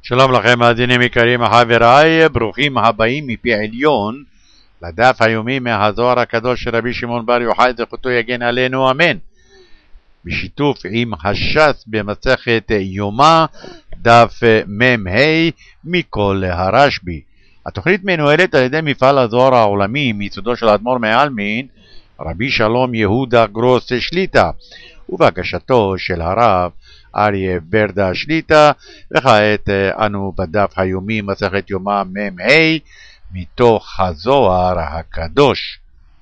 שלום לכם מאזינים יקרים חבריי, ברוכים הבאים מפי עליון לדף היומי מהזוהר הקדוש של רבי שמעון בר יוחאי זכותו יגן עלינו אמן, בשיתוף עם הש"ס במסכת יומא דף מ"ה מכל הרשב"י. התוכנית מנוהלת על ידי מפעל הזוהר העולמי מיסודו של האדמו"ר מעלמין רבי שלום יהודה גרוס שליט"א ובהגשתו של הרב אריה ברדה שליט"א. וכעת אנו בדף היומי מסכת יומא מ"ה מתוך הזוהר הקדוש.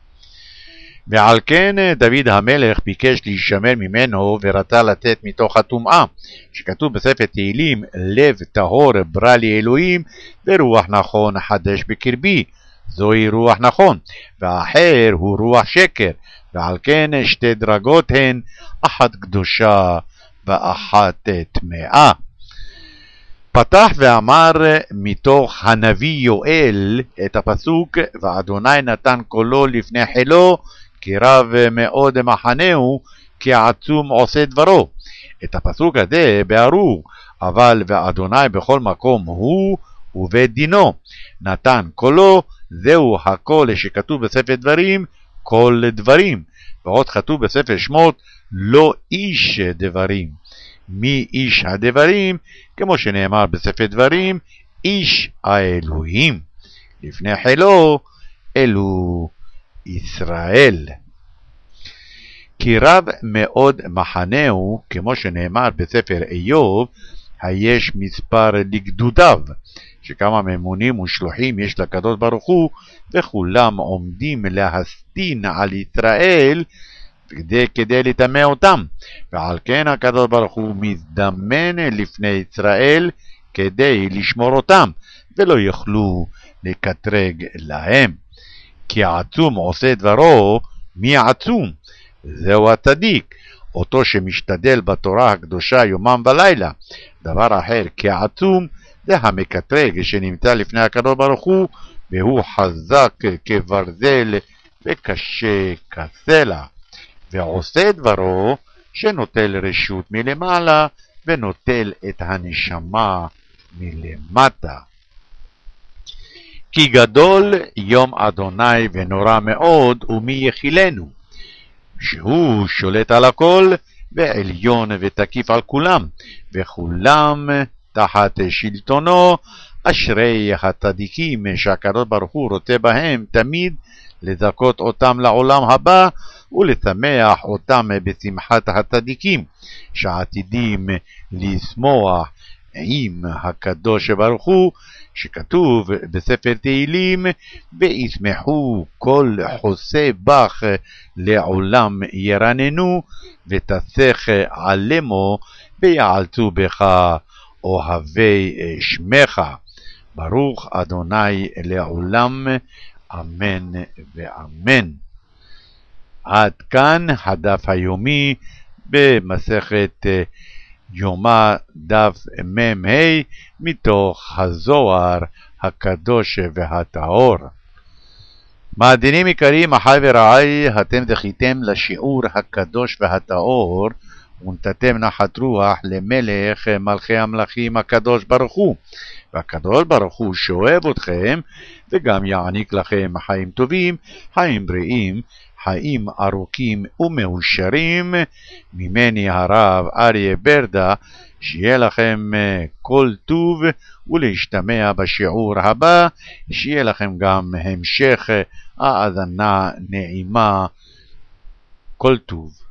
ועל כן דוד המלך ביקש להישמר ממנו ורצה לתת מתוך הטומאה, שכתוב בספר תהילים לב טהור ברא לי אלוהים ורוח נכון חדש בקרבי, זוהי רוח נכון, והאחר הוא רוח שקר, ועל כן שתי דרגות הן, אחת קדושה ואחת טמאה. פתח ואמר מתוך הנביא יואל את הפסוק ואדוני נתן קולו לפני חילו כי רב מאוד מחנהו כי עצום עושה דברו. את הפסוק הזה ברור, אבל ואדוני בכל מקום הוא ובית דינו נתן קולו, זהו הקול שכתוב בספר דברים כל דברים, ועוד כתוב בספר שמות לא איש דברים. מי איש הדברים? כמו שנאמר בספר דברים איש האלוהים, לפני חילו אלו ישראל. כי רב מאוד מחנהו, כמו שנאמר בספר איוב, היש מספר לגדודיו, שכמה ממונים ושלוחים יש לקדוש ברוך הוא, וכולם עומדים להסטין על ישראל כדי לטמא אותם, ועל כן הקדוש ברוך הוא מזדמן לפני ישראל כדי לשמור אותם, ולא יוכלו לקטרג להם. כי עצום עושה דברו, מי עצום? זהו הצדיק, אותו שמשתדל בתורה הקדושה יומם ולילה. דבר אחר כעצום זה המקטרג שנמצא לפני הקדוש ברוך הוא, והוא חזק כברזל וקשה כסלע, ועושה דברו שנוטל רשות מלמעלה ונוטל את הנשמה מלמטה. כי גדול יום אדוני ונורא מאוד, ומי יכילנו? שהוא שולט על הכל ועליון ותקיף על כולם, וכולם תחת שלטונו. אשרי הצדיקים שהקדוש ברוך הוא רוצה בהם תמיד לזכות אותם לעולם הבא ולשמח אותם בשמחת הצדיקים שעתידים לשמוח עם הקדוש ברוך הוא, שכתוב בספר תהילים וישמחו כל חוסה בך לעולם ירננו ותסך עלמו ויעלצו בך אוהבי שמך. ברוך אדוני לעולם אמן ואמן. עד כאן הדף היומי במסכת יומא דף מ"ה מתוך הזוהר הקדוש והטהור. מאזינים יקרים אחי ורעי, אתם זכיתם לשיעור הקדוש והטהור ונתתם נחת רוח למלך מלכי המלכים הקדוש ברוך הוא, והקדוש ברוך הוא שאוהב אתכם וגם יעניק לכם חיים טובים, חיים בריאים, חיים ארוכים ומאושרים. ממני הרב אריה ברדה, שיהיה לכם כל טוב ולהשתמע בשיעור הבא, שיהיה לכם גם המשך האזנה נעימה. כל טוב.